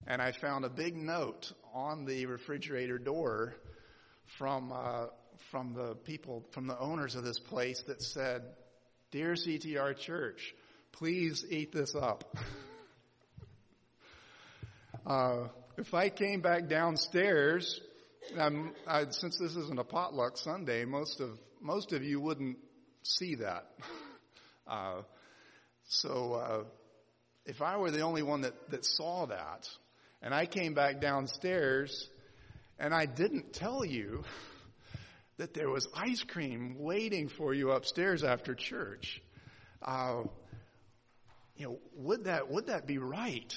and I found a big note on the refrigerator door from the owners of this place that said, "Dear CTR Church, please eat this up." If I came back downstairs, since this isn't a potluck Sunday, most of you wouldn't see that. So if I were the only one that saw that, and I came back downstairs and I didn't tell you that there was ice cream waiting for you upstairs after church, would that be right?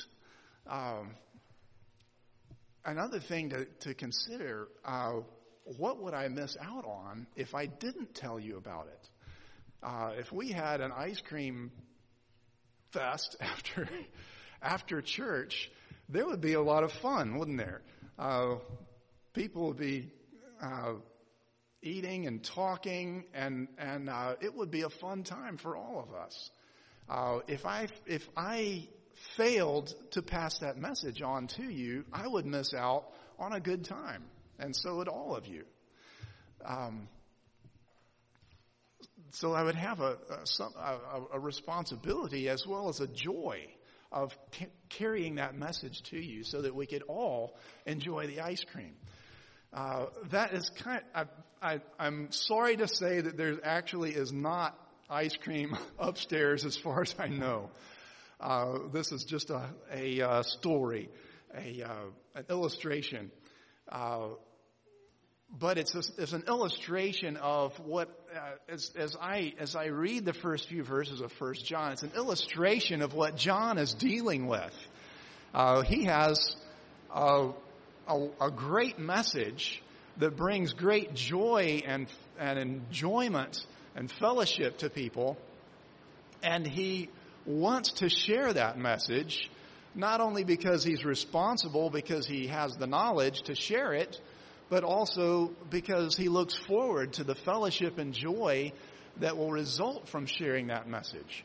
Another thing to consider, what would I miss out on if I didn't tell you about it? If we had an ice cream fest after church, there would be a lot of fun, wouldn't there? People would be eating and talking, and it would be a fun time for all of us. If I failed to pass that message on to you, I would miss out on a good time, and so would all of you. So I would have a responsibility as well as a joy of carrying that message to you so that we could all enjoy the ice cream. That is I'm sorry to say that there actually is not ice cream upstairs as far as I know. This is just a story, an illustration. But it's an illustration of what, as I read the first few verses of 1 John, it's an illustration of what John is dealing with. He has a great message that brings great joy and enjoyment and fellowship to people, and he wants to share that message, not only because he's responsible, because he has the knowledge to share it, but also because he looks forward to the fellowship and joy that will result from sharing that message.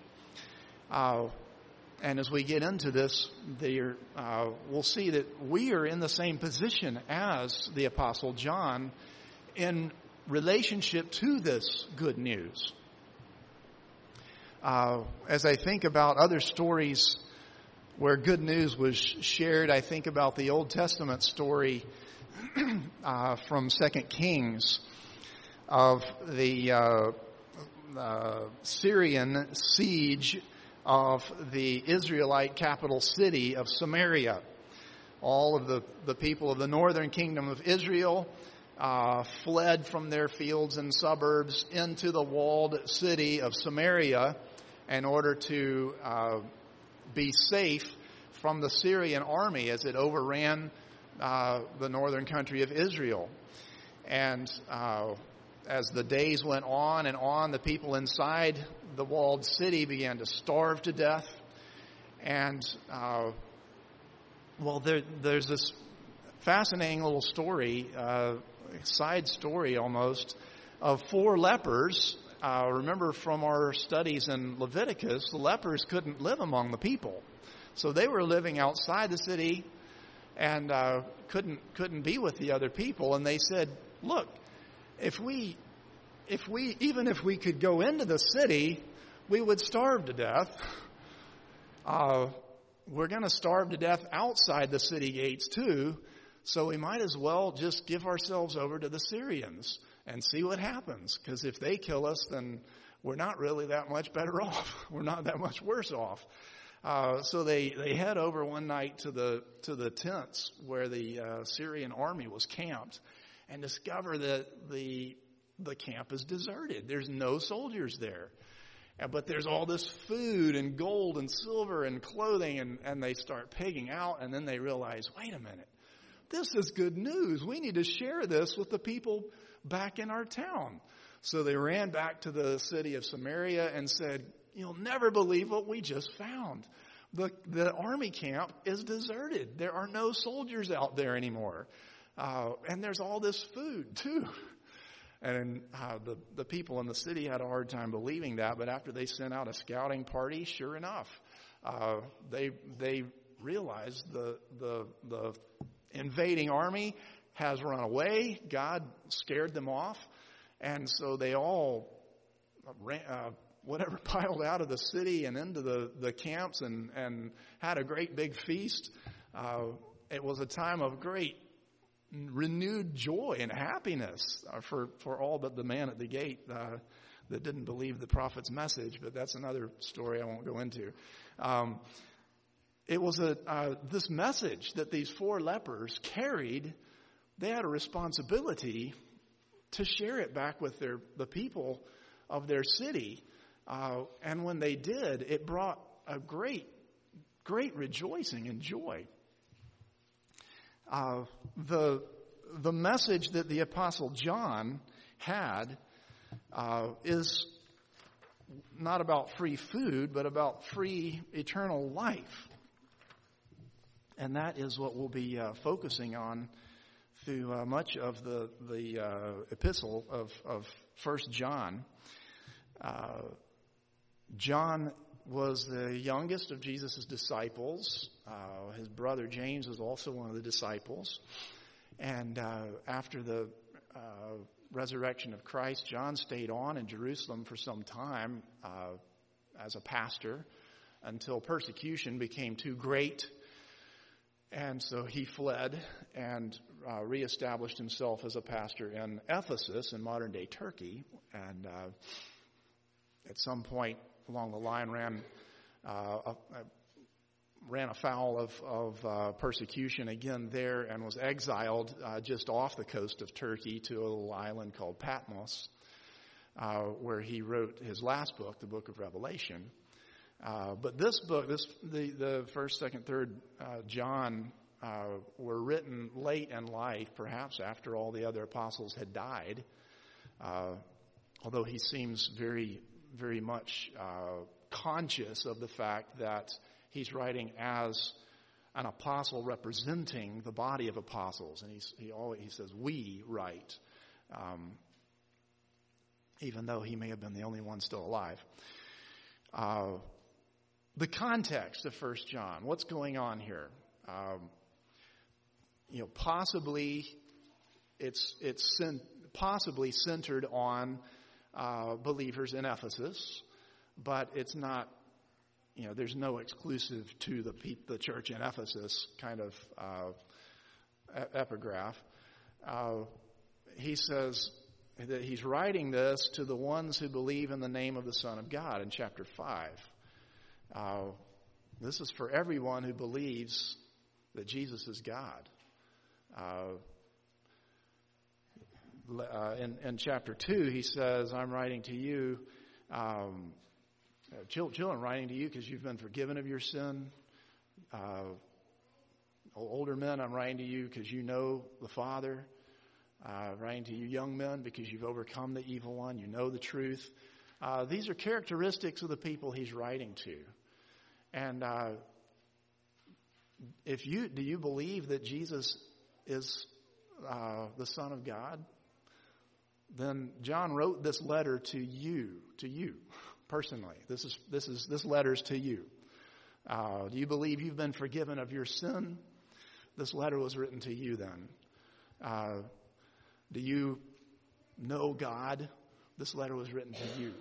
And as we get into this, we'll see that we are in the same position as the Apostle John in relationship to this good news. As I think about other stories where good news was shared, I think about the Old Testament story from 2 Kings of the Syrian siege of the Israelite capital city of Samaria. All of the people of the northern kingdom of Israel fled from their fields and suburbs into the walled city of Samaria in order to be safe from the Syrian army as it overran the northern country of Israel. And as the days went on and on, the people inside the walled city began to starve to death. And, there's this fascinating little story, side story almost, of 4 lepers. Remember from our studies in Leviticus, the lepers couldn't live among the people. So they were living outside the city and couldn't be with the other people. And they said, look, even if we could go into the city, we would starve to death. We're going to starve to death outside the city gates too, so we might as well just give ourselves over to the Syrians and see what happens. Because if they kill us, then we're not really that much better off. We're not that much worse off. So they head over one night to the tents where the Syrian army was camped, and discover that the camp is deserted. There's no soldiers there. But there's all this food and gold and silver and clothing, and they start pigging out, and then they realize, wait a minute, this is good news. We need to share this with the people back in our town. So they ran back to the city of Samaria and said, you'll never believe what we just found. The army camp is deserted. There are no soldiers out there anymore. And there's all this food, too. And the people in the city had a hard time believing that, but after they sent out a scouting party, sure enough, they realize the invading army has run away. God scared them off. And so they all ran, piled out of the city and into the camps and had a great big feast. It was a time of great renewed joy and happiness for all but the man at the gate that didn't believe the prophet's message. But that's another story I won't go into. It was this message that these 4 lepers carried. They had a responsibility to share it back with the people of their city. And when they did, it brought a great rejoicing and joy. The message that the Apostle John had is not about free food, but about free eternal life. And that is what we'll be focusing on through much of the epistle of 1 John. John was the youngest of Jesus' disciples. His brother James was also one of the disciples. And after the resurrection of Christ, John stayed on in Jerusalem for some time as a pastor until persecution became too great. And so he fled and reestablished himself as a pastor in Ephesus in modern-day Turkey. And at some point along the line ran afoul of persecution again there and was exiled just off the coast of Turkey to a little island called Patmos, where he wrote his last book, the book of Revelation. But this book, the 1st, 2nd, 3rd John were written late in life, perhaps after all the other apostles had died, although he seems very, very much conscious of the fact that he's writing as an apostle representing the body of apostles. And he says, we write, even though he may have been the only one still alive. The context of 1 John, what's going on here? Possibly it's possibly centered on believers in Ephesus, but it's not. There's no exclusive to the church in Ephesus kind of epigraph. He says that he's writing this to the ones who believe in the name of the Son of God in chapter 5. This is for everyone who believes that Jesus is God. In chapter 2, he says, I'm writing to you, children, writing to you because you've been forgiven of your sin. Older men, I'm writing to you because you know the Father. Writing to you young men because you've overcome the evil one. You know the truth. These are characteristics of the people he's writing to. And do you believe that Jesus is the Son of God? Then John wrote this letter to you personally. This letter's to you. Do you believe you've been forgiven of your sin? This letter was written to you then. Do you know God? This letter was written to you.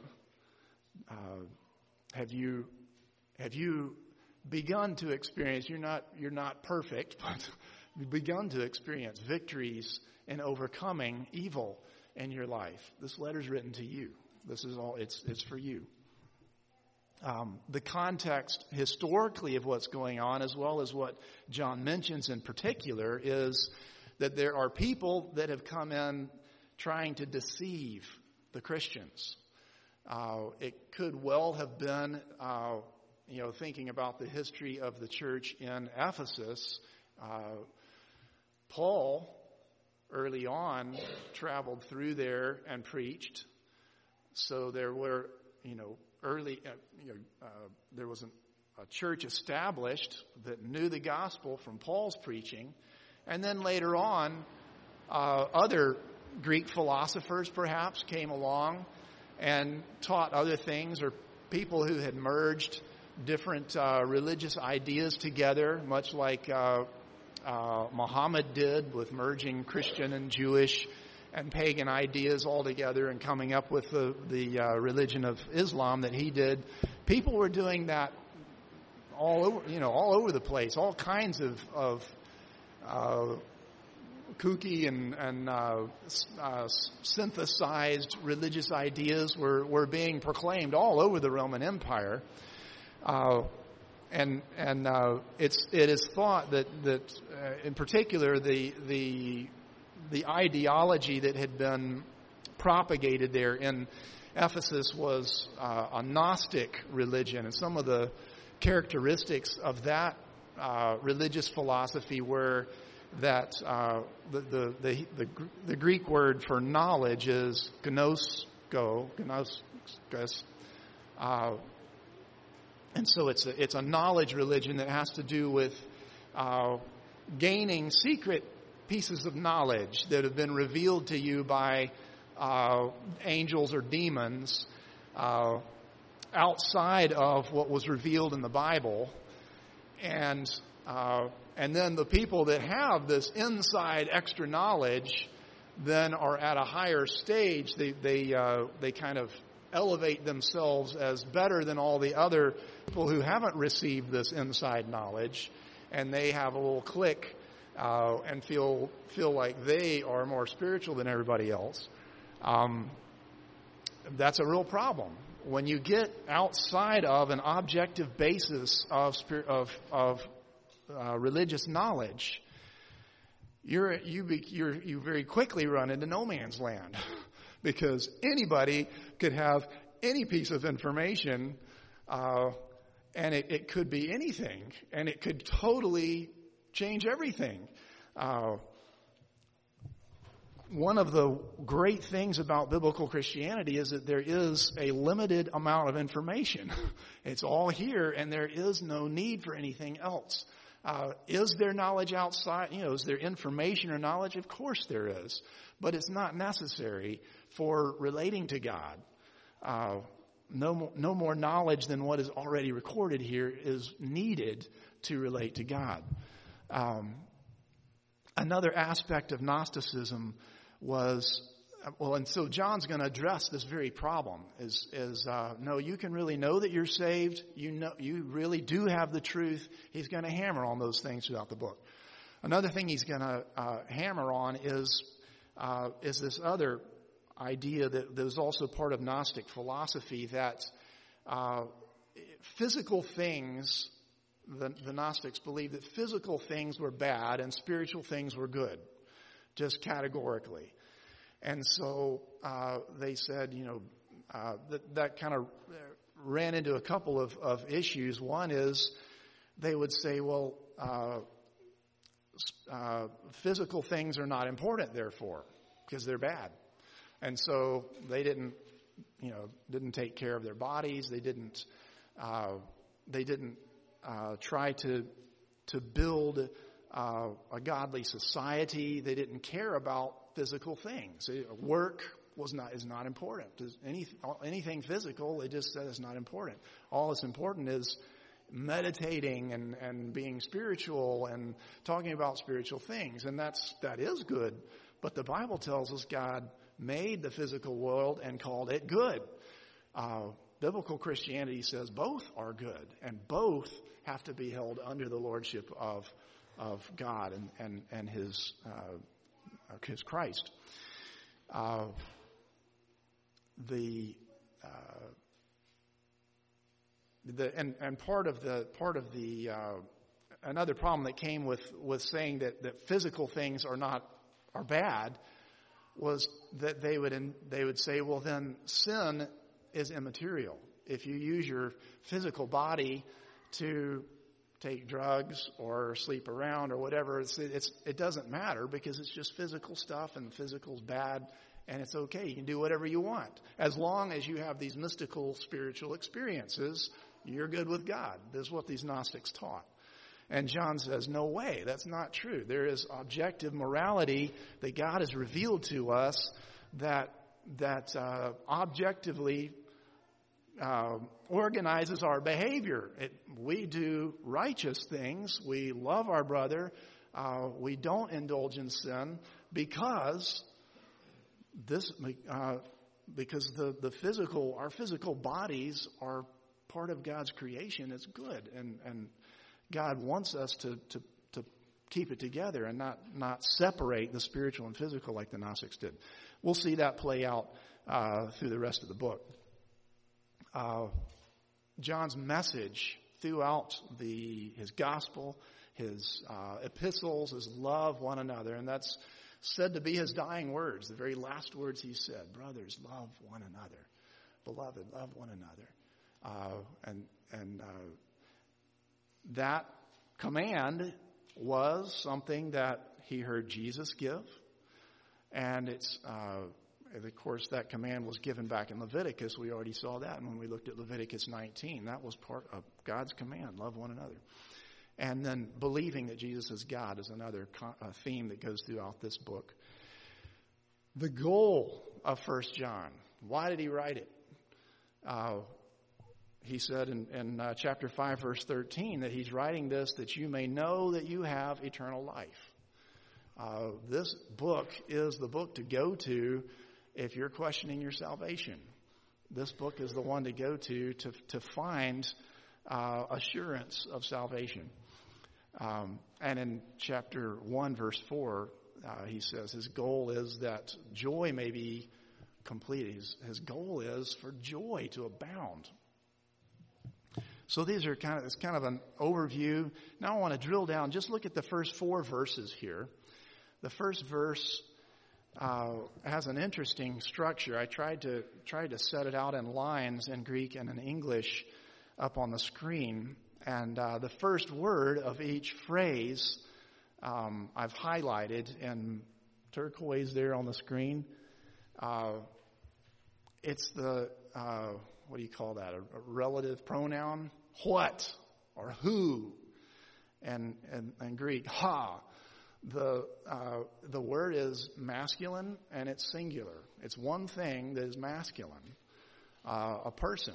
Have you begun to experience? You're not perfect, but you've begun to experience victories in overcoming evil in your life. This letter's written to you. This is all. It's for you. The context historically of what's going on, as well as what John mentions in particular, is that there are people that have come in trying to deceive the Christians. It could well have been, thinking about the history of the church in Ephesus. Paul, early on, traveled through there and preached. So there were, there was a church established that knew the gospel from Paul's preaching. And then later on, other Greek philosophers perhaps came along and taught other things, or people who had merged different religious ideas together, much like Muhammad did with merging Christian and Jewish and pagan ideas all together and coming up with the religion of Islam that he did. People were doing that all over the place. All kinds of kooky and synthesized religious ideas were being proclaimed all over the Roman Empire. It is thought that in particular the ideology that had been propagated there in Ephesus was a Gnostic religion, and some of the characteristics of that religious philosophy were that the Greek word for knowledge is gnoskos, and so it's a knowledge religion that has to do with gaining secret pieces of knowledge that have been revealed to you by angels or demons outside of what was revealed in the Bible, and then the people that have this inside extra knowledge then are at a higher stage. They kind of elevate themselves as better than all the other people who haven't received this inside knowledge, and they have a little clique and feel like they are more spiritual than everybody else. That's a real problem. When you get outside of an objective basis of religious knowledge, you very quickly run into no man's land, because anybody could have any piece of information, and it could be anything, and it could totally change everything. One of the great things about biblical Christianity is that there is a limited amount of information. It's all here, and there is no need for anything else. Is there knowledge outside? Is there information or knowledge? Of course there is. But it's not necessary for relating to God. No more knowledge than what is already recorded here is needed to relate to God. Another aspect of Gnosticism was, and so John's going to address this very problem, is no, you can really know that you're saved. You really do have the truth. He's going to hammer on those things throughout the book. Another thing he's going to hammer on is this other idea that was also part of Gnostic philosophy, that physical things, the Gnostics believed that physical things were bad and spiritual things were good, just categorically. And so they said, that kind of ran into a couple of issues. One is they would say, well, physical things are not important, therefore, because they're bad. And so they didn't take care of their bodies. They didn't try to build a godly society. They didn't care about physical things. Work is not important. Anything physical, they just said, is not important. All that's important is meditating and being spiritual and talking about spiritual things, and that is good. But the Bible tells us God made the physical world and called it good. Biblical Christianity says both are good, and both have to be held under the lordship of God and His Christ. Another problem that came with saying that physical things are bad was that they would say, well, then sin is immaterial. If you use your physical body to take drugs or sleep around or whatever, it doesn't matter, because it's just physical stuff, and physical's bad, and it's okay. You can do whatever you want. As long as you have these mystical spiritual experiences, you're good with God. This is what these Gnostics taught. And John says, no way, that's not true. There is objective morality that God has revealed to us that objectively organizes our behavior. We do righteous things. We love our brother. We don't indulge in sin because our physical bodies are part of God's creation. It's good, and God wants us to keep it together and not separate the spiritual and physical like the Gnostics did. We'll see that play out through the rest of the book. John's message throughout his gospel, his epistles, is love one another, and that's said to be his dying words, the very last words he said. Brothers, love one another. Beloved, love one another. And that command was something that he heard Jesus give. And of course, that command was given back in Leviticus. We already saw that when we looked at Leviticus 19. That was part of God's command, love one another. And then believing that Jesus is God is another theme that goes throughout this book. The goal of 1 John, why did he write it? He said in chapter 5, verse 13, that he's writing this that you may know that you have eternal life. This book is the book to go to if you're questioning your salvation. This book is the one to go to find assurance of salvation. And in chapter 1, verse 4, he says his goal is that joy may be complete. His goal is for joy to abound. So these are it's kind of an overview. Now I want to drill down. Just look at the first 4 verses here. The first verse has an interesting structure. I tried to set it out in lines in Greek and in English up on the screen. And the first word of each phrase I've highlighted in turquoise there on the screen. It's the, what do you call that? A relative pronoun? What or who? And Greek, ha. The word is masculine and it's singular. It's one thing that is masculine. A person.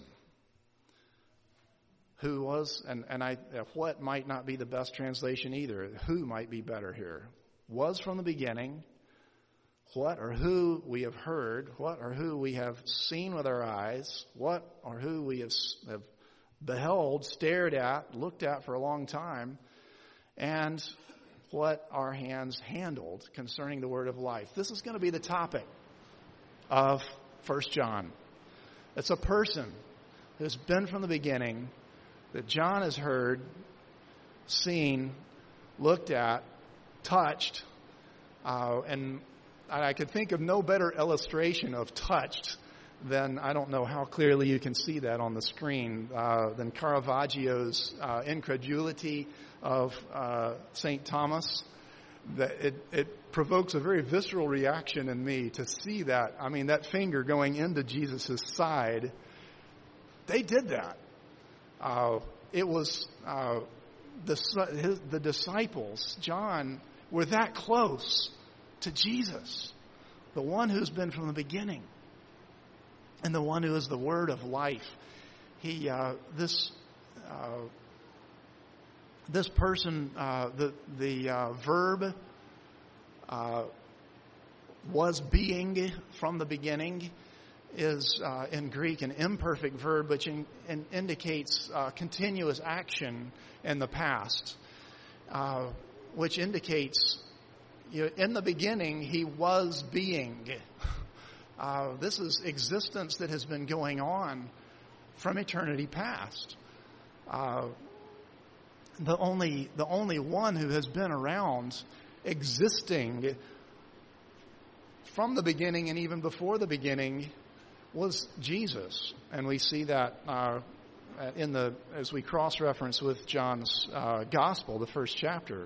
Who was, and what might not be the best translation either. Who might be better here. Was from the beginning. What or who we have heard. What or who we have seen with our eyes. What or who we have beheld, stared at, looked at for a long time. And what our hands handled concerning the word of life. This is going to be the topic of 1 John. It's a person who's been from the beginning, that John has heard, seen, looked at, touched, and I could think of no better illustration of touched than, I don't know how clearly you can see that on the screen, than Caravaggio's Incredulity of St. Thomas. That it provokes a very visceral reaction in me to see that. I mean, that finger going into Jesus' side, they did that. It was the disciples, John, were that close to Jesus, the one who's been from the beginning, and the one who is the word of life. This person, the verb was being from the beginning, is in Greek an imperfect verb which indicates continuous action in the past, which indicates in the beginning he was being. This is existence that has been going on from eternity past. The only one who has been around existing from the beginning and even before the beginning was Jesus. And we see that as we cross-reference with John's Gospel, the first chapter.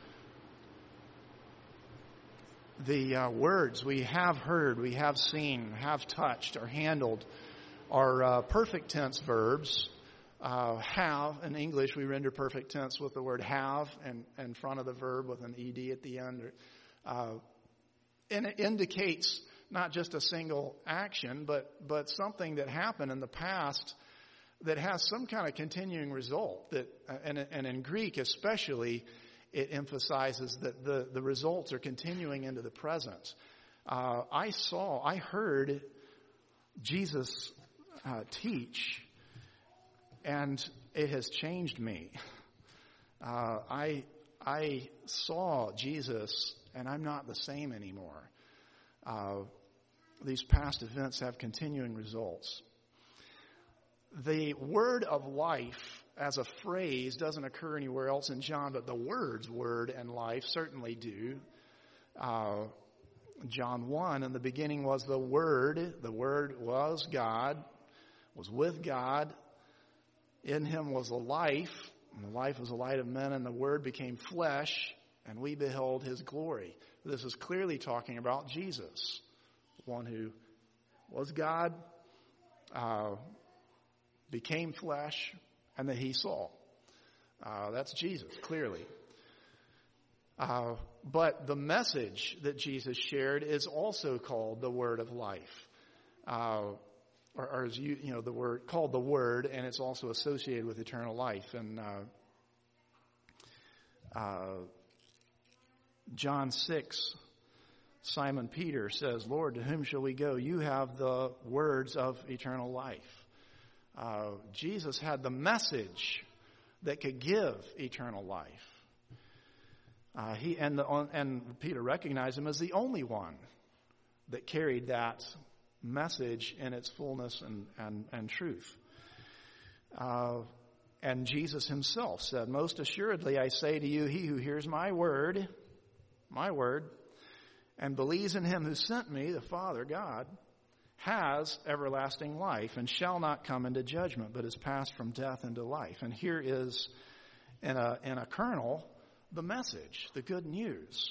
The words we have heard, we have seen, have touched, or handled are perfect tense verbs. Have, in English, we render perfect tense with the word have and in front of the verb with an ed at the end. And it indicates not just a single action, but something that happened in the past that has some kind of continuing result. That and in Greek especially, it emphasizes that the results are continuing into the present. I heard Jesus teach, and it has changed me. I saw Jesus, and I'm not the same anymore. These past events have continuing results. The word of life as a phrase doesn't occur anywhere else in John, but the words word and life certainly do. John 1, in the beginning was the Word was God, was with God, in him was the life, and the life was the light of men, and the Word became flesh, and we beheld his glory. This is clearly talking about Jesus, one who was God, became flesh, and that he saw. That's Jesus, clearly. But the message that Jesus shared is also called the Word of Life, or as the word called the Word, and it's also associated with eternal life. And John 6, Simon Peter says, "Lord, to whom shall we go? You have the words of eternal life." Jesus had the message that could give eternal life. And Peter recognized him as the only one that carried that message in its fullness and truth. And Jesus himself said, "Most assuredly I say to you, he who hears my word, and believes in him who sent me, the Father, God, has everlasting life and shall not come into judgment, but is passed from death into life." And here is, in a kernel, the message, the good news,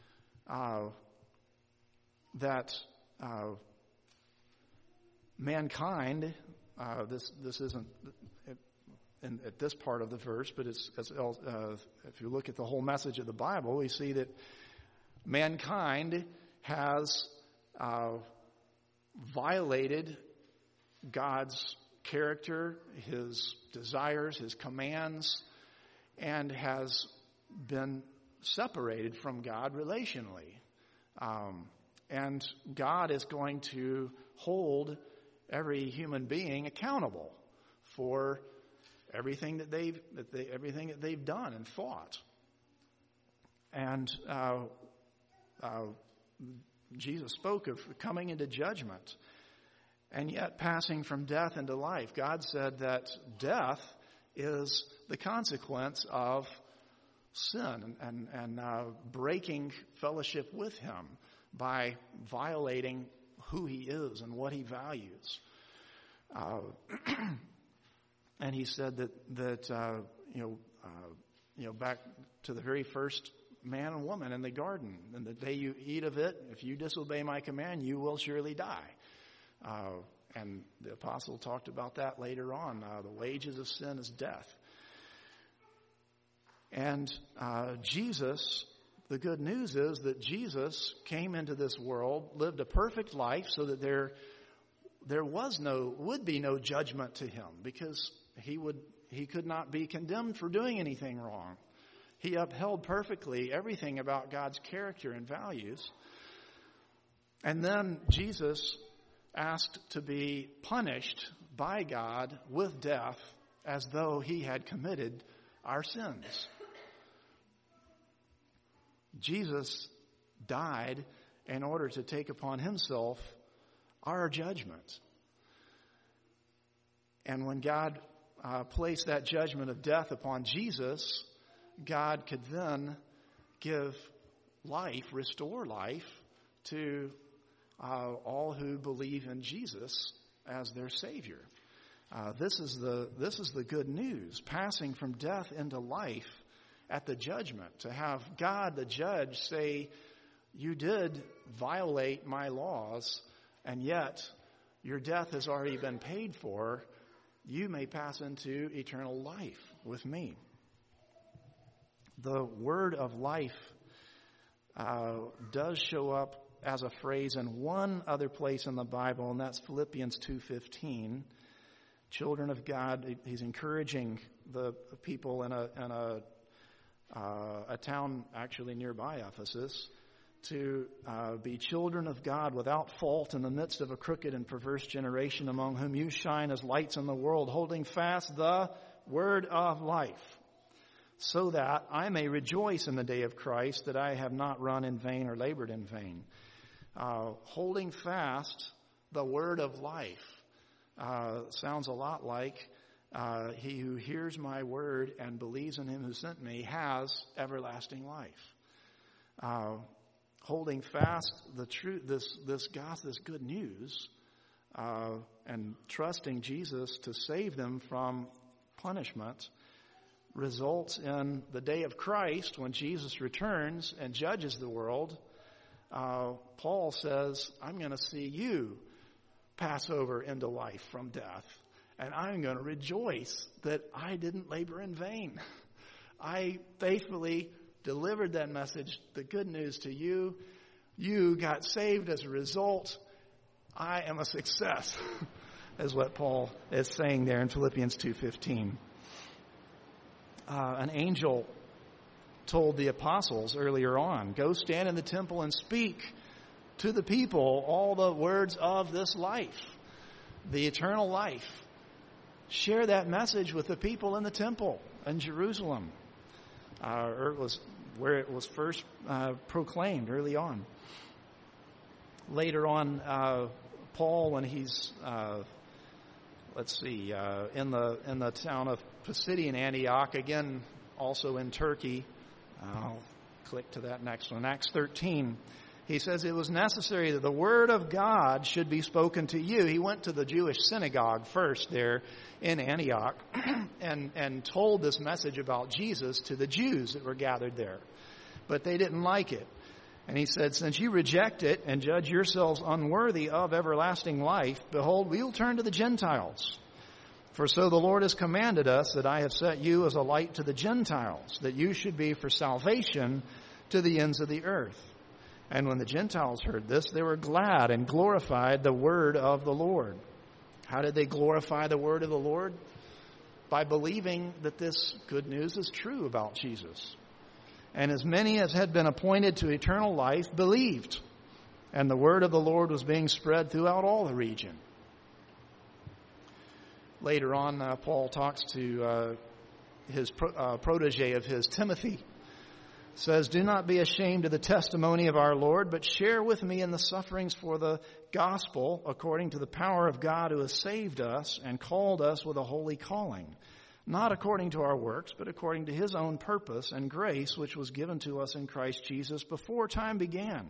that mankind, this isn't at this part of the verse, but if you look at the whole message of the Bible, we see that mankind has violated God's character, his desires, his commands, and has been separated from God relationally. And God is going to hold every human being accountable for everything that they've done and thought. And Jesus spoke of coming into judgment and yet passing from death into life. God said that death is the consequence of sin and breaking fellowship with him by violating who he is and what he values. And he said that back to the very first man and woman in the garden, and the day you eat of it, if you disobey my command, you will surely die. And the apostle talked about that later on. The wages of sin is death. And Jesus, the good news is that Jesus came into this world, lived a perfect life so that there would be no judgment to him, because he could not be condemned for doing anything wrong. He upheld perfectly everything about God's character and values. And then Jesus asked to be punished by God with death as though he had committed our sins. Jesus died in order to take upon himself our judgment. And when God placed that judgment of death upon Jesus, God could then give life, restore life to all who believe in Jesus as their Savior. This is the good news, passing from death into life at the judgment. To have God, the judge, say, "You did violate my laws, and yet your death has already been paid for. You may pass into eternal life with me." The word of life does show up as a phrase in one other place in the Bible, and that's Philippians 2:15. children of God. He's encouraging the people in a town actually nearby Ephesus to be children of God without fault in the midst of a crooked and perverse generation, among whom you shine as lights in the world, holding fast the word of life, so that I may rejoice in the day of Christ, that I have not run in vain or labored in vain. Holding fast the word of life sounds a lot like he who hears my word and believes in him who sent me has everlasting life. Holding fast the truth, this gospel, this good news, and trusting Jesus to save them from punishment results in the day of Christ, when Jesus returns and judges the world. Paul says, I'm going to see you pass over into life from death, and I'm going to rejoice that I didn't labor in vain. I faithfully delivered that message, the good news, to you. You got saved as a result. I am a success, is what Paul is saying there in Philippians 2:15. An angel told the apostles earlier on, go stand in the temple and speak to the people all the words of this life, the eternal life. Share that message with the people in the temple in Jerusalem, or it was where it was first proclaimed early on. Later on, Paul, when he's in the town of Pisidian Antioch, again also in Turkey. I'll click to that next one. Acts 13. He says it was necessary that the word of God should be spoken to you. He went to the Jewish synagogue first there in Antioch and told this message about Jesus to the Jews that were gathered there. But they didn't like it. And he said, since you reject it and judge yourselves unworthy of everlasting life, behold, we will turn to the Gentiles. For so the Lord has commanded us, that I have set you as a light to the Gentiles, that you should be for salvation to the ends of the earth. And when the Gentiles heard this, they were glad and glorified the word of the Lord. How did they glorify the word of the Lord? By believing that this good news is true about Jesus. And as many as had been appointed to eternal life believed. And the word of the Lord was being spread throughout all the region. Later on, Paul talks to his protege of his, Timothy. Says, do not be ashamed of the testimony of our Lord, but share with me in the sufferings for the gospel, according to the power of God who has saved us and called us with a holy calling, not according to our works, but according to his own purpose and grace, which was given to us in Christ Jesus before time began,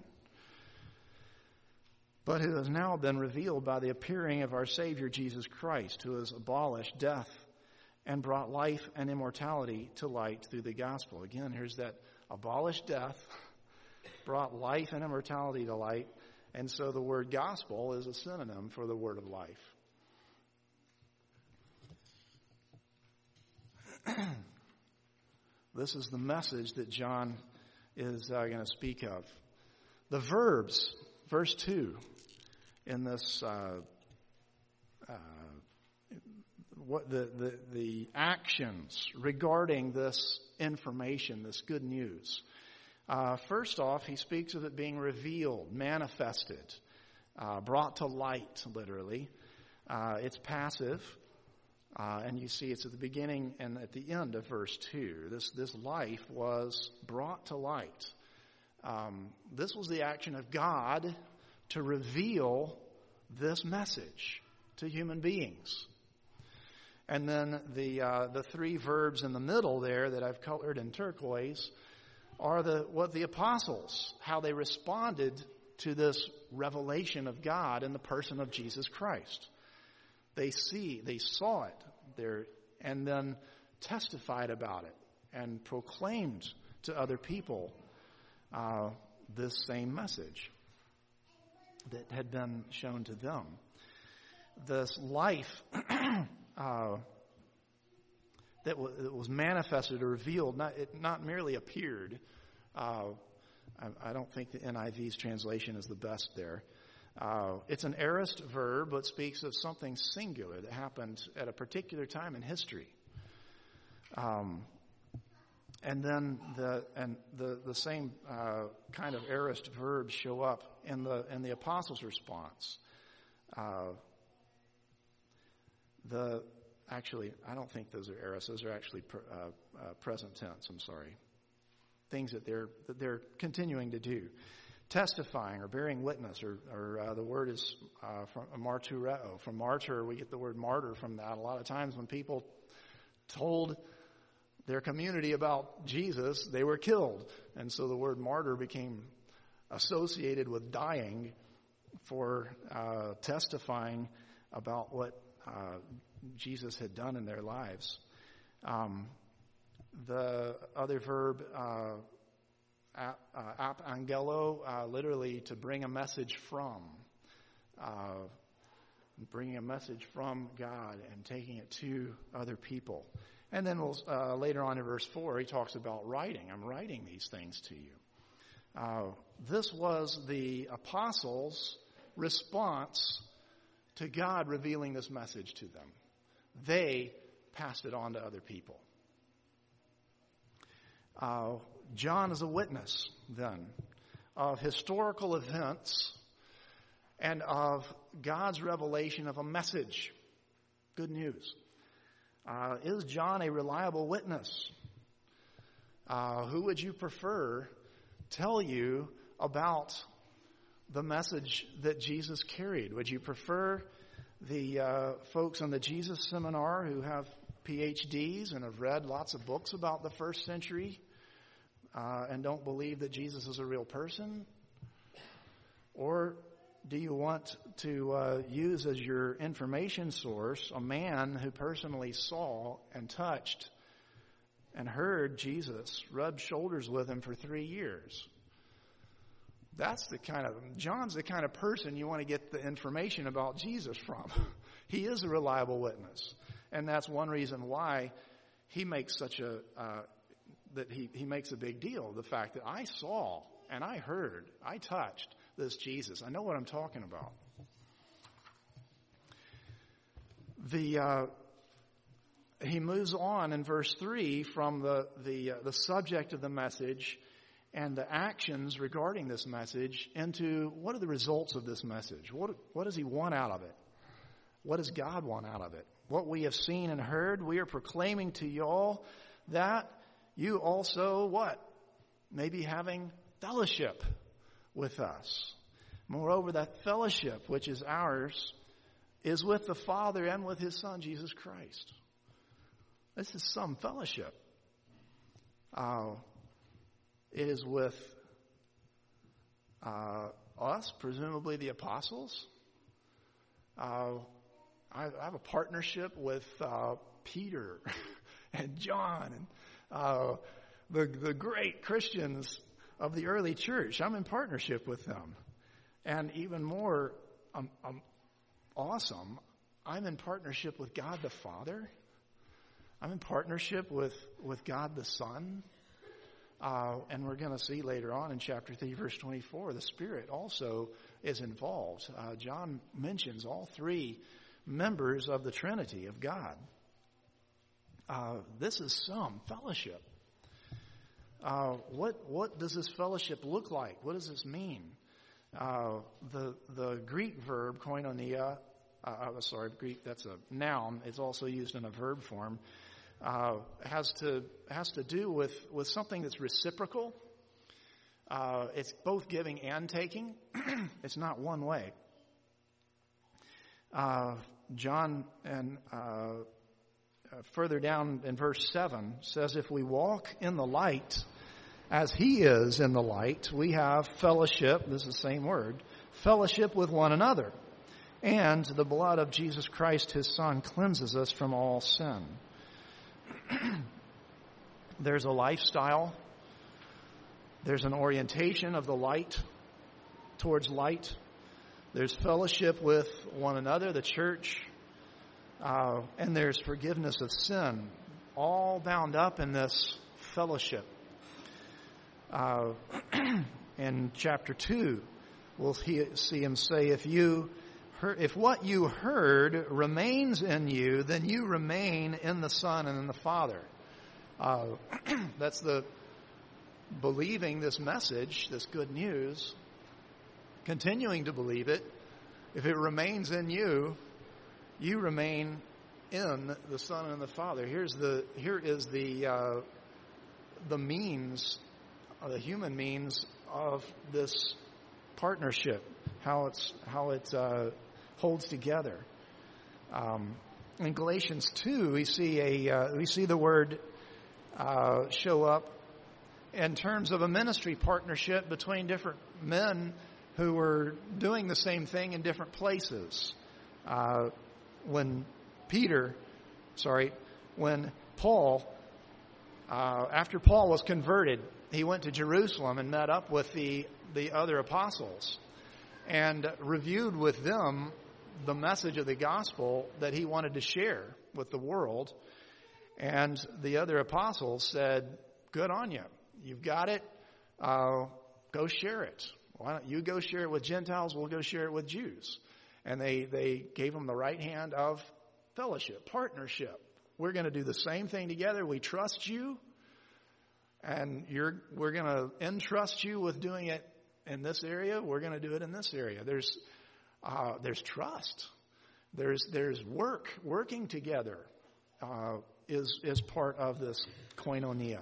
but who has now been revealed by the appearing of our Savior Jesus Christ, who has abolished death and brought life and immortality to light through the gospel. Again, here's that abolished death, brought life and immortality to light, and so the word gospel is a synonym for the word of life. This is the message that John is going to speak of. The verbs, verse 2, in this, the actions regarding this information, this good news. First off, he speaks of it being revealed, manifested, brought to light, literally. It's passive. And you see it's at the beginning and at the end of verse 2. This life was brought to light. This was the action of God to reveal this message to human beings. And then the three verbs in the middle there that I've colored in turquoise are what the apostles, how they responded to this revelation of God in the person of Jesus Christ. They saw it there, and then testified about it and proclaimed to other people this same message that had been shown to them. This life that was manifested or revealed, not merely appeared. I don't think the NIV's translation is the best there. It's an aorist verb, but speaks of something singular that happened at a particular time in history. And then the same kind of aorist verbs show up in the apostles' response. Actually, I don't think those are aorist. Those are actually present tense. I'm sorry. Things that they're continuing to do. Testifying or bearing witness, or the word is from martyreo. From martyr, we get the word martyr from that. A lot of times when people told their community about Jesus, they were killed. And so the word martyr became associated with dying for testifying about what Jesus had done in their lives. The other verb, ap angelo, literally to bring a message from. Bringing a message from God and taking it to other people. And then later on in verse 4, he talks about writing. I'm writing these things to you. This was the apostles' response to God revealing this message to them. They passed it on to other people. John is a witness, then, of historical events and of God's revelation of a message. Good news. Is John a reliable witness? Who would you prefer tell you about the message that Jesus carried? Would you prefer the folks on the Jesus Seminar who have PhDs and have read lots of books about the first century and don't believe that Jesus is a real person? Or do you want to use as your information source a man who personally saw and touched and heard Jesus, rubbed shoulders with him for 3 years? John's the kind of person you want to get the information about Jesus from. He is a reliable witness. And that's one reason why he makes he makes a big deal of the fact that I saw and I heard, I touched this Jesus. I know what I'm talking about. He moves on in verse 3 from the subject of the message and the actions regarding this message into what are the results of this message? What does he want out of it? What does God want out of it? What we have seen and heard, we are proclaiming to y'all that you also, what? Maybe having fellowship with us. Moreover, that fellowship which is ours is with the Father and with His Son, Jesus Christ. This is some fellowship. It is with us, presumably the apostles. I have a partnership with Peter and John and the great Christians of the early church. I'm in partnership with them. And even more awesome, I'm in partnership with God the Father. I'm in partnership with God the Son. And we're going to see later on in chapter 3, verse 24, the Spirit also is involved. John mentions all three members of the Trinity of God. This is some fellowship. What does this fellowship look like? What does this mean? The Greek verb koinonia, Greek, that's a noun. It's also used in a verb form. Has to do with something that's reciprocal. It's both giving and taking. It's not one way. John and further down in verse 7 says, if we walk in the light as He is in the light, we have fellowship, this is the same word, fellowship with one another. And the blood of Jesus Christ, His Son, cleanses us from all sin. There's a lifestyle. There's an orientation of the light towards light. There's fellowship with one another, the church. And there's forgiveness of sin, all bound up in this fellowship. In chapter 2, we'll see him say, if what you heard remains in you, then you remain in the Son and in the Father. That's the believing this message, this good news, continuing to believe it. If it remains in you, you remain in the Son and the Father. Here is the means, the human means of this partnership, how it holds together. In Galatians 2, we see the word show up in terms of a ministry partnership between different men who were doing the same thing in different places. When Paul, after Paul was converted, he went to Jerusalem and met up with the other apostles and reviewed with them the message of the gospel that he wanted to share with the world. And the other apostles said, good on you. You've got it. Go share it. Why don't you go share it with Gentiles? We'll go share it with Jews. And they gave them the right hand of fellowship, partnership. We're going to do the same thing together. We trust you. And we're going to entrust you with doing it in this area. We're going to do it in this area. There's trust. There's working together is part of this koinonia.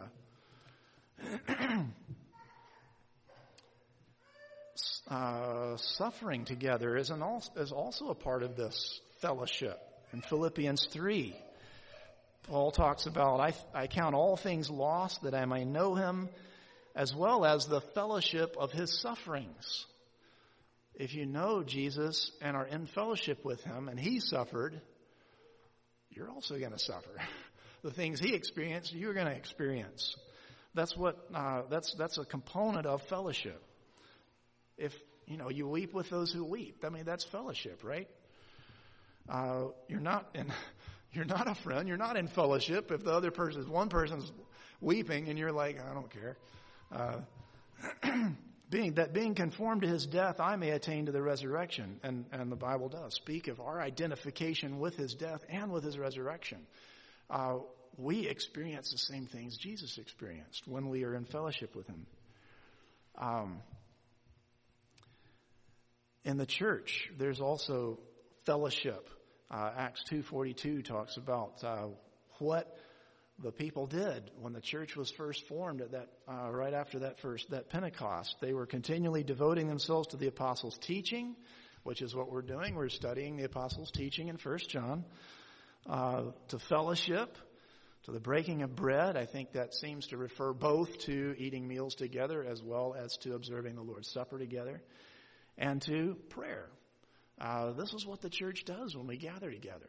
Suffering together is also a part of this fellowship. In Philippians 3, Paul talks about, I count all things lost that I may know him, as well as the fellowship of his sufferings. If you know Jesus and are in fellowship with him, and he suffered, you're also going to suffer. The things he experienced, you're going to experience. That's a component of fellowship. If you weep with those who weep, that's fellowship, right? You're not a friend. You're not in fellowship if one person's weeping and you're like, I don't care. Being conformed to his death, I may attain to the resurrection. And the Bible does speak of our identification with his death and with his resurrection. We experience the same things Jesus experienced when we are in fellowship with him. In the church, there's also fellowship. Acts 2:42 talks about what the people did when the church was first formed at that right after that Pentecost. They were continually devoting themselves to the apostles' teaching, which is what we're doing. We're studying the apostles' teaching in 1 John, to fellowship, to the breaking of bread. I think that seems to refer both to eating meals together as well as to observing the Lord's Supper together, and to prayer. This is what the church does when we gather together.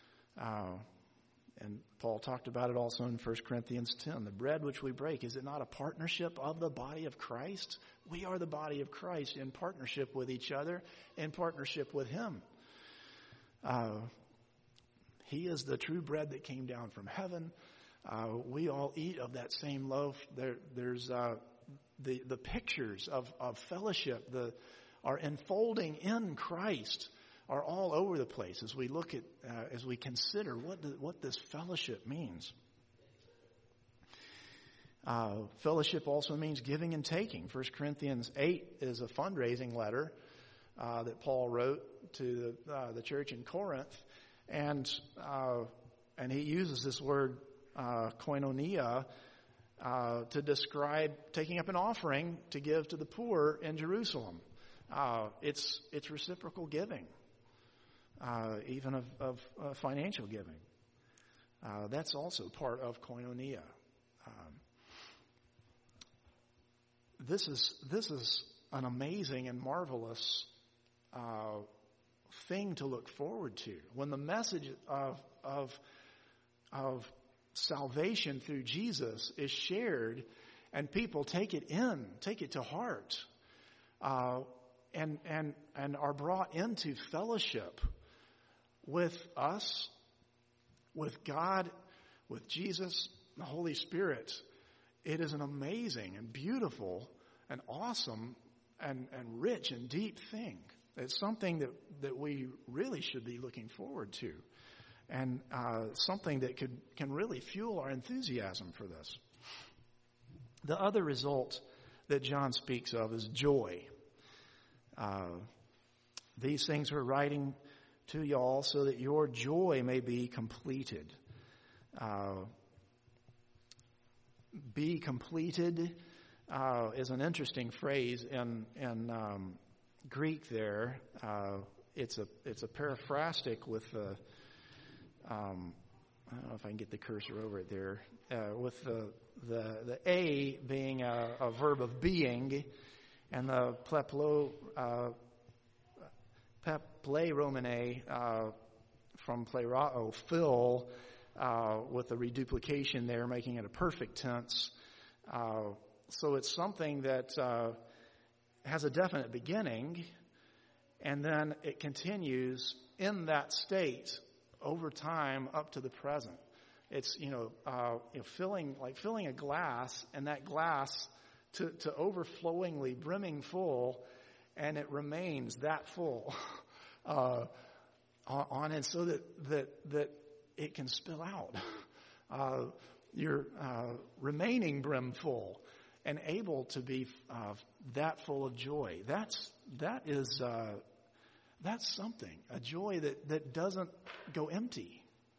And Paul talked about it also in 1 Corinthians 10. The bread which we break, is it not a partnership of the body of Christ? We are the body of Christ in partnership with each other, in partnership with him. He is the true bread that came down from heaven. We all eat of that same loaf. There's the pictures of fellowship, are unfolding in Christ, are all over the place as we look at, as we consider what this fellowship means. Fellowship also means giving and taking. 1 Corinthians 8 is a fundraising letter that Paul wrote to the church in Corinth, and he uses this word koinonia to describe taking up an offering to give to the poor in Jerusalem. It's reciprocal giving, even of financial giving. That's also part of koinonia. This is an amazing and marvelous thing to look forward to. When the message of salvation through Jesus is shared, and people take it to heart, and are brought into fellowship with us, with God, with Jesus, the Holy Spirit. It is an amazing and beautiful and awesome and rich and deep thing. It's something that we really should be looking forward to, and something that can really fuel our enthusiasm for this. The other result that John speaks of is joy. These things we're writing to y'all so that your joy may be completed. Be completed is an interesting phrase in Greek there. It's a paraphrastic with the I don't know if I can get the cursor over it there, with the a being a verb of being, and the pleromene from plerao, fill, with the reduplication there, making it a perfect tense. So it's something that has a definite beginning, and then it continues in that state over time up to the present. It's filling a glass, and that glass to overflowingly brimming full, and it remains that full on it, so that it can spill out. You're remaining brimful and able to be that full of joy. That's something, a joy that doesn't go empty.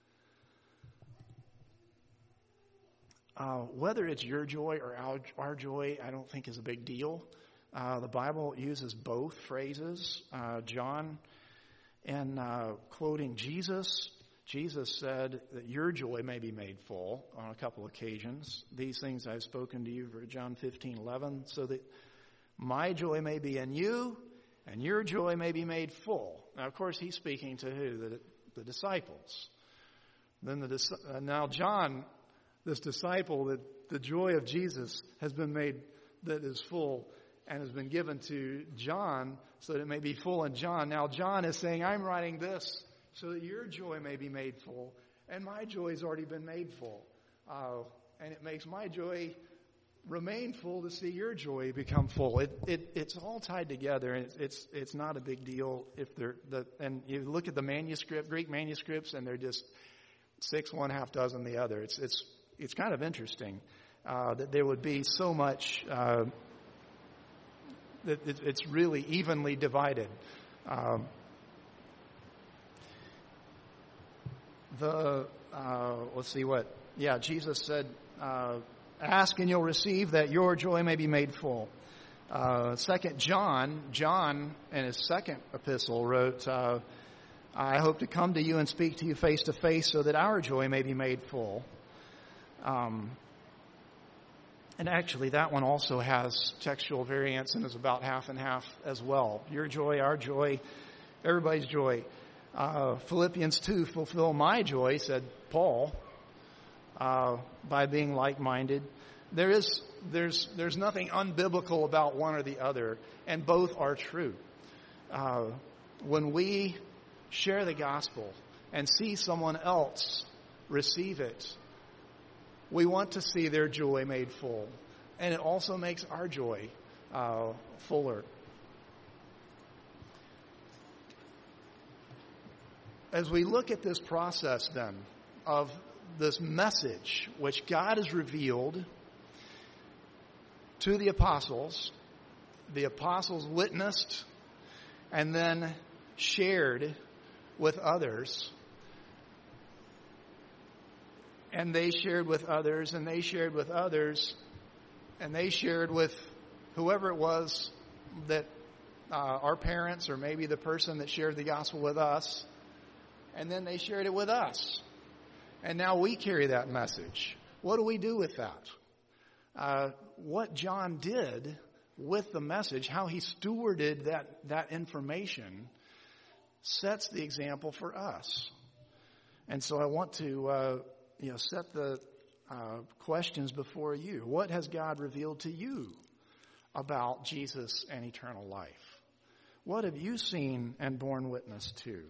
Whether it's your joy or our joy, I don't think is a big deal. The Bible uses both phrases. John, in quoting Jesus said that your joy may be made full on a couple occasions. These things I've spoken to you, for John 15:11, so that my joy may be in you and your joy may be made full. Now, of course, he's speaking to who? The disciples. Then now John, this disciple, that the joy of Jesus has been made, that is full, and has been given to John so that it may be full in John. Now John is saying, I'm writing this so that your joy may be made full, and my joy has already been made full. And it makes my joy remain full to see your joy become full. It's all tied together, and it's not a big deal and you look at the Greek manuscripts, and they're just 6, 1 half dozen the other. It's kind of interesting that there would be so much that it's really evenly divided. Jesus said, ask and you'll receive, that your joy may be made full. 2 John in his second epistle wrote, I hope to come to you and speak to you face to face so that our joy may be made full. And actually that one also has textual variance and is about half and half as well. Your joy, our joy, everybody's joy. Philippians 2, fulfill my joy, said Paul, by being like-minded. There's nothing unbiblical about one or the other, and both are true. When we share the gospel and see someone else receive it, we want to see their joy made full, and it also makes our joy fuller. As we look at this process then of this message which God has revealed to the apostles witnessed and then shared with others, and they shared with others, and they shared with others, and they shared with whoever it was that our parents, or maybe the person that shared the gospel with us, and then they shared it with us. And now we carry that message. What do we do with that? What John did with the message, how he stewarded that information, sets the example for us. And so I want to set the questions before you. What has God revealed to you about Jesus and eternal life? What have you seen and borne witness to?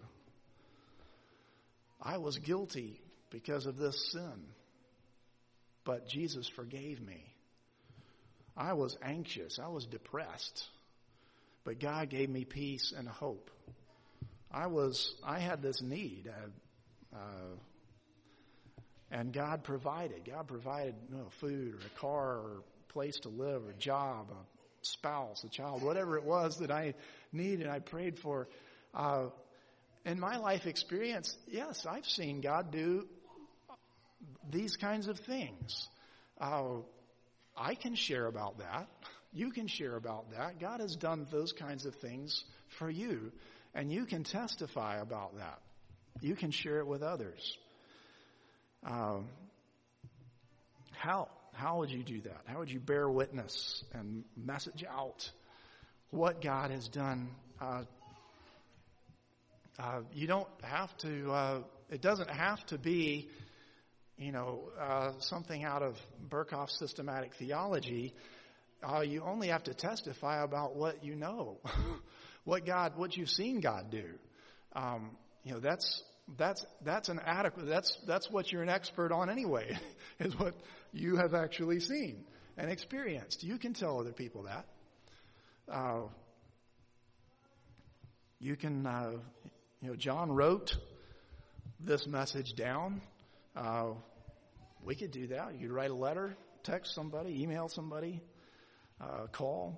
I was guilty because of this sin, but Jesus forgave me. I was anxious. I was depressed. but God gave me peace and hope. I had this need, and God provided. God provided food or a car or a place to live or a job, a spouse, a child, whatever it was that I needed, I prayed for. In my life experience, yes, I've seen God do these kinds of things. I can share about that. You can share about that. God has done those kinds of things for you, and you can testify about that. You can share it with others. How would you do that? How would you bear witness and message out what God has done? You don't have to, it doesn't have to be, something out of Berkhoff's systematic theology. You only have to testify about what you know, what you've seen God do. That's an adequate, that's what you're an expert on anyway, is what you have actually seen and experienced. You can tell other people that. You can, John wrote this message down. We could do that. You could write a letter, text somebody, email somebody, call.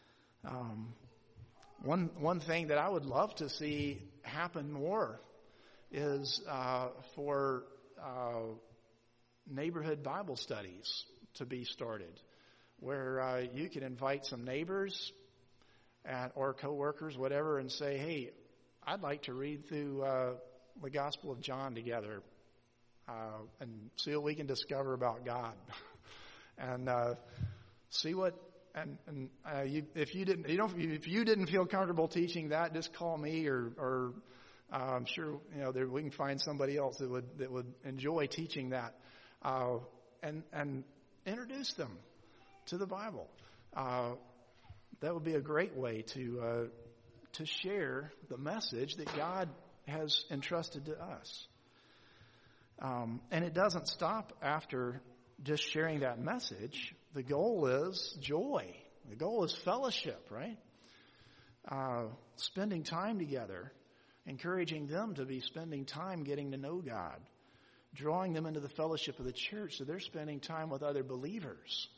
One thing that I would love to see happen more is for neighborhood Bible studies to be started, where you can invite some neighbors or coworkers, whatever, and say, "Hey, I'd like to read through the Gospel of John together and see what we can discover about God, and see what." If you didn't feel comfortable teaching that, just call me, or I'm sure we can find somebody else that would enjoy teaching that, and introduce them to the Bible. That would be a great way to share the message that God has entrusted to us. And it doesn't stop after just sharing that message. The goal is joy. The goal is fellowship, right? Spending time together, encouraging them to be spending time getting to know God, drawing them into the fellowship of the church so they're spending time with other believers.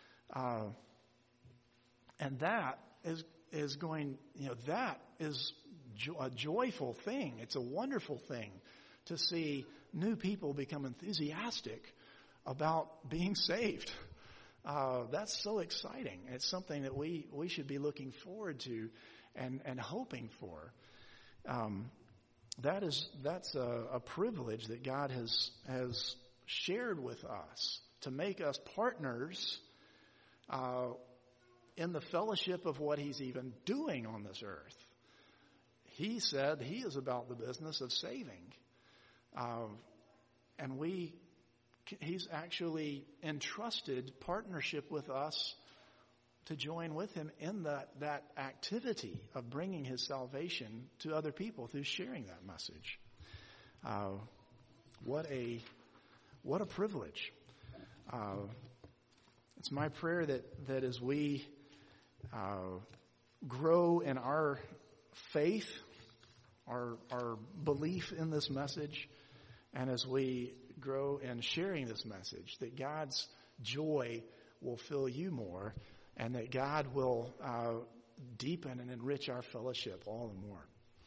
And that is going, that is a joyful thing. It's a wonderful thing to see new people become enthusiastic about being saved. That's so exciting. It's something that we should be looking forward to and hoping for. That's a privilege that God has shared with us to make us partners in the fellowship of what He's even doing on this earth. He said He is about the business of saving, and He's actually entrusted partnership with us to join with Him in that activity of bringing His salvation to other people through sharing that message. What a privilege. It's my prayer that as we grow in our faith, our belief in this message, and as we grow in sharing this message, that God's joy will fill you more, and that God will deepen and enrich our fellowship all the more.